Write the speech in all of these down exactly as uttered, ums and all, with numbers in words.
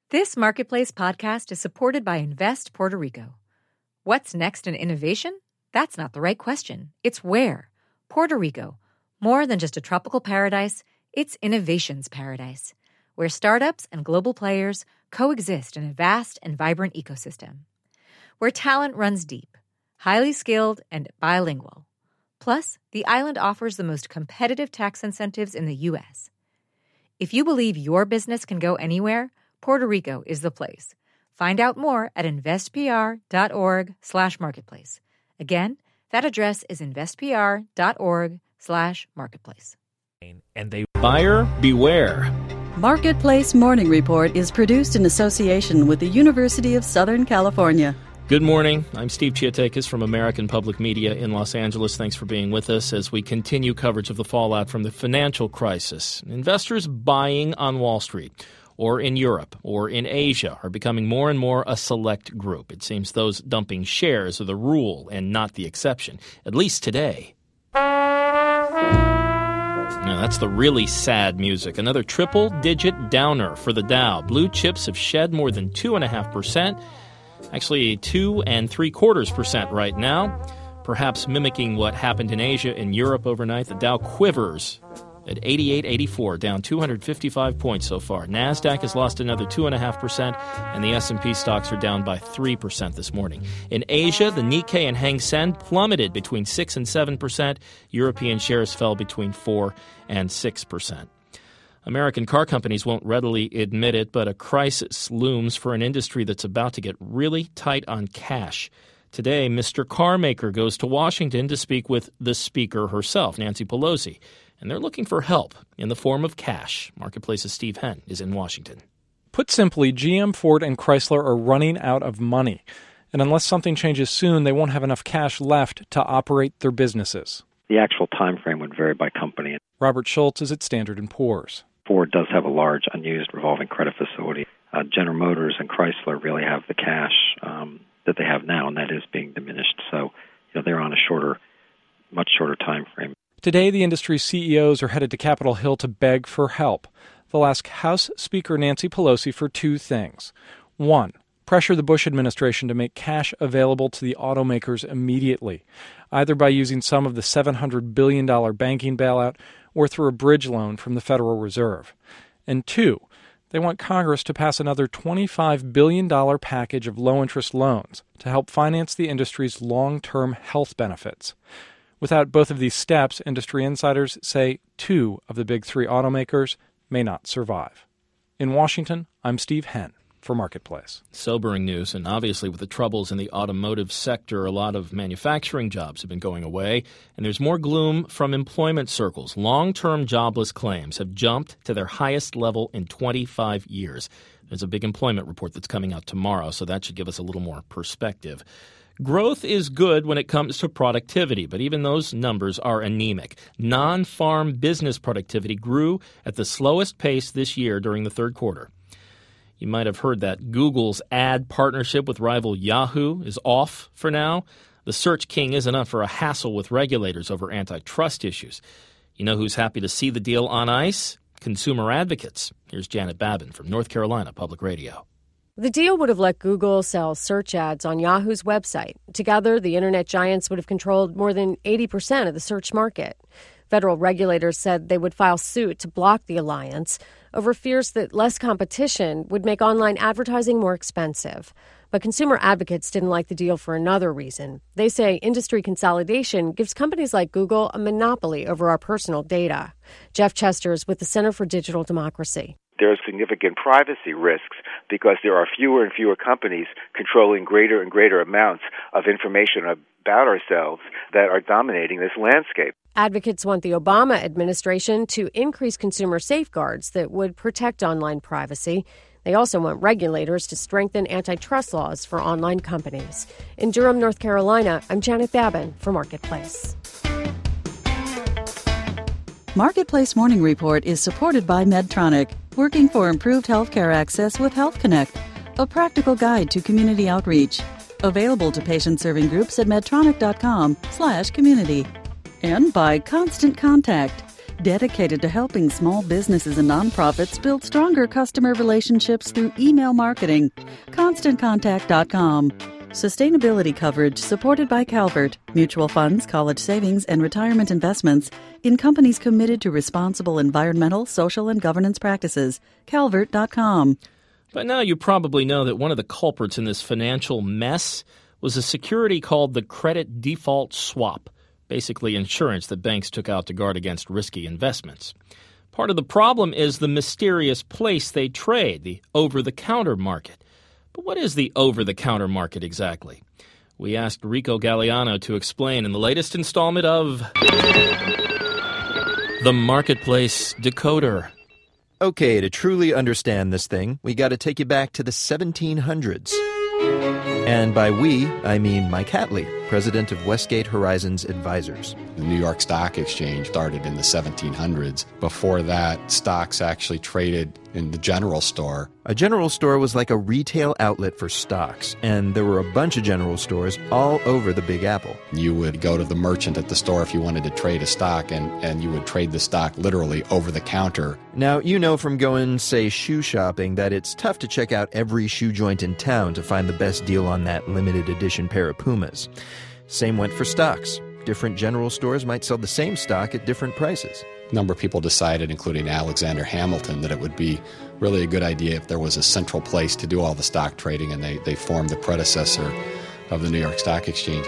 This Marketplace podcast is supported by Invest Puerto Rico. What's next in innovation? That's not the right question. It's where. Puerto Rico. More than just a tropical paradise, it's innovation's paradise, where startups and global players coexist in a vast and vibrant ecosystem. Where talent runs deep, highly skilled, and bilingual. Plus, the island offers the most competitive tax incentives in the U S. If you believe your business can go anywhere, Puerto Rico is the place. Find out more at investpr.org slash marketplace. Again, that address is investpr.org slash marketplace. And they buyer beware. Marketplace Morning Report is produced in association with the University of Southern California. Good morning. I'm Steve Chiatakis from American Public Media in Los Angeles. Thanks for being with us as we continue coverage of the fallout from the financial crisis. Investors buying on Wall Street or in Europe or in Asia are becoming more and more a select group. It seems those dumping shares are the rule and not the exception, at least today. Now, that's the really sad music. Another triple-digit downer for the Dow. Blue chips have shed more than two point five percent. Actually, two and three quarters percent right now. Perhaps mimicking what happened in Asia and Europe overnight, the Dow quivers at eighty-eight eighty-four, down two hundred fifty-five points so far. NASDAQ has lost another two point five percent, and the S and P stocks are down by three percent this morning. In Asia, the Nikkei and Hang Seng plummeted between six and seven percent. European shares fell between four and six percent. American car companies won't readily admit it, but a crisis looms for an industry that's about to get really tight on cash. Today, Mister Carmaker goes to Washington to speak with the Speaker herself, Nancy Pelosi. And they're looking for help in the form of cash. Marketplace's Steve Henn is in Washington. Put simply, G M, Ford, and Chrysler are running out of money. And unless something changes soon, they won't have enough cash left to operate their businesses. The actual time frame would vary by company. Robert Schultz is at Standard and Poor's. Ford does have a large unused revolving credit facility. Uh, General Motors and Chrysler really have the cash um, that they have now, and that is being diminished. So, you know, they're on a shorter, much shorter time frame. Today, the industry's C E Os are headed to Capitol Hill to beg for help. They'll ask House Speaker Nancy Pelosi for two things. One, pressure the Bush administration to make cash available to the automakers immediately, either by using some of the seven hundred billion dollars banking bailout or through a bridge loan from the Federal Reserve. And two, they want Congress to pass another twenty-five billion dollars package of low-interest loans to help finance the industry's long-term health benefits. Without both of these steps, industry insiders say two of the big three automakers may not survive. In Washington, I'm Steve Henn for Marketplace. Sobering news, and obviously with the troubles in the automotive sector, a lot of manufacturing jobs have been going away, and there's more gloom from employment circles. Long-term jobless claims have jumped to their highest level in twenty-five years. There's a big employment report that's coming out tomorrow, so that should give us a little more perspective. Growth is good when it comes to productivity, but even those numbers are anemic. Non-farm business productivity grew at the slowest pace this year during the third quarter. You might have heard that Google's ad partnership with rival Yahoo is off for now. The search king isn't up for a hassle with regulators over antitrust issues. You know who's happy to see the deal on ice? Consumer advocates. Here's Janet Babin from North Carolina Public Radio. The deal would have let Google sell search ads on Yahoo's website. Together, the internet giants would have controlled more than eighty percent of the search market. Federal regulators said they would file suit to block the alliance over fears that less competition would make online advertising more expensive. But consumer advocates didn't like the deal for another reason. They say industry consolidation gives companies like Google a monopoly over our personal data. Jeff Chester is with the Center for Digital Democracy. There are significant privacy risks because there are fewer and fewer companies controlling greater and greater amounts of information about ourselves that are dominating this landscape. Advocates want the Obama administration to increase consumer safeguards that would protect online privacy. They also want regulators to strengthen antitrust laws for online companies. In Durham, North Carolina, I'm Janet Babin for Marketplace. Marketplace Morning Report is supported by Medtronic, working for improved healthcare access with Health Connect, a practical guide to community outreach. Available to patient-serving groups at medtronic.com slash community. And by Constant Contact, dedicated to helping small businesses and nonprofits build stronger customer relationships through email marketing. constant contact dot com. Sustainability coverage supported by Calvert, mutual funds, college savings, and retirement investments in companies committed to responsible environmental, social, and governance practices. calvert dot com. By now you probably know that one of the culprits in this financial mess was a security called the credit default swap, basically insurance that banks took out to guard against risky investments. Part of the problem is the mysterious place they trade, the over-the-counter market. But what is the over-the-counter market exactly? We asked Rico Galliano to explain in the latest installment of The Marketplace Decoder. Okay, to truly understand this thing, we got to take you back to the seventeen hundreds. And by we, I mean Mike Hatley, president of Westgate Horizons Advisors. The New York Stock Exchange started in the seventeen hundreds. Before that, stocks actually traded in the general store. A general store was like a retail outlet for stocks, and there were a bunch of general stores all over the Big Apple. You would go to the merchant at the store if you wanted to trade a stock, and, and you would trade the stock literally over the counter. Now, you know from going, say, shoe shopping that it's tough to check out every shoe joint in town to find the best deal on that limited edition pair of Pumas. Same went for stocks. Different general stores might sell the same stock at different prices. A number of people decided, including Alexander Hamilton, that it would be really a good idea if there was a central place to do all the stock trading, and they, they formed the predecessor of the New York Stock Exchange.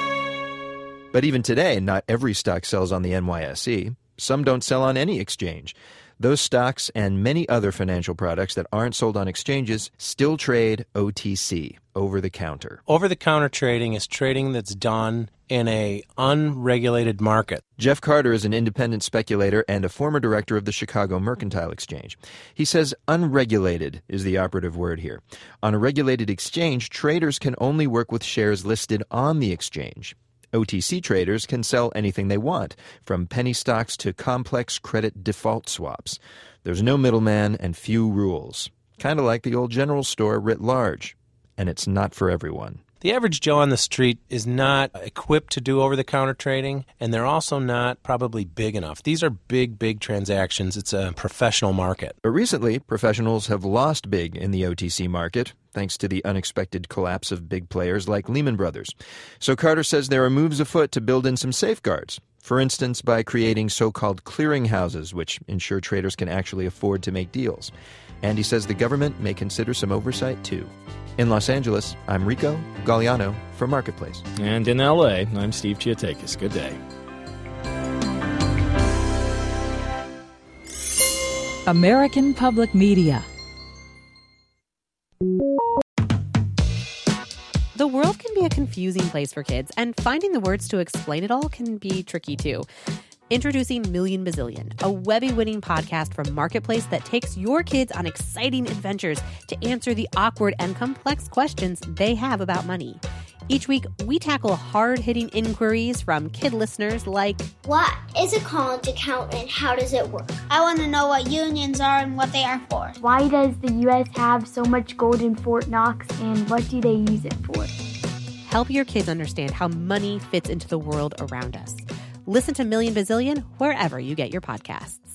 But even today, not every stock sells on the N Y S E. Some don't sell on any exchange. Those stocks and many other financial products that aren't sold on exchanges still trade O T C, over-the-counter. Over-the-counter trading is trading that's done in a unregulated market. Jeff Carter is an independent speculator and a former director of the Chicago Mercantile Exchange. He says unregulated is the operative word here. On a regulated exchange, traders can only work with shares listed on the exchange. O T C traders can sell anything they want, from penny stocks to complex credit default swaps. There's no middleman and few rules. Kind of like the old general store writ large. And it's not for everyone. The average Joe on the street is not equipped to do over-the-counter trading, and they're also not probably big enough. These are big, big transactions. It's a professional market. But recently, professionals have lost big in the O T C market, thanks to the unexpected collapse of big players like Lehman Brothers. So Carter says there are moves afoot to build in some safeguards. For instance, by creating so-called clearinghouses, which ensure traders can actually afford to make deals. And he says the government may consider some oversight, too. In Los Angeles, I'm Rico Galliano for Marketplace. And in L A, I'm Steve Chiatakis. Good day. American Public Media. The world can be a confusing place for kids, and finding the words to explain it all can be tricky, too. Introducing Million Bazillion, a Webby-winning podcast from Marketplace that takes your kids on exciting adventures to answer the awkward and complex questions they have about money. Each week, we tackle hard-hitting inquiries from kid listeners like, what is a college account and how does it work? I want to know what unions are and what they are for. Why does the U S have so much gold in Fort Knox, and what do they use it for? Help your kids understand how money fits into the world around us. Listen to Million Bazillion wherever you get your podcasts.